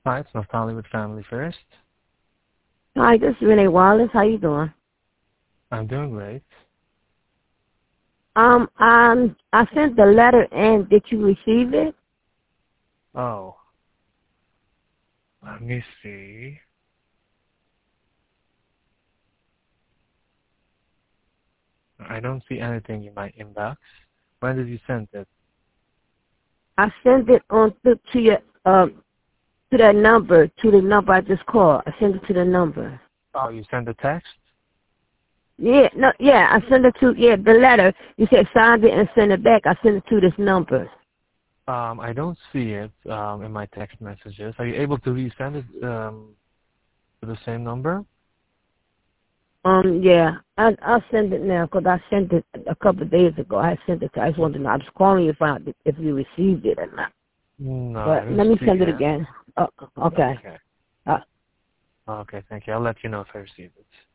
Hi, it's Naftali with Family First. Hi, this is Renee Wallace. How you doing? I'm doing great. I sent the letter in. Did you receive it? Oh, let me see. I don't see anything in my inbox. When did you send it? I sent it on to your to that number, to the number I just called. I sent it to the number. Oh, you sent a text? Yeah, no, yeah, I sent it to the letter. You said sign it and send it back. I sent it to this number. I don't see it in my text messages. Are you able to resend it to the same number? Yeah, I'll send it now because I sent it a couple of days ago. I sent it. I just wanted to know. I was calling you to find out if you received it or not. No, I But don't let me see send it it. again. Okay. Okay. Uh, Okay, thank you. I'll let you know if I receive it.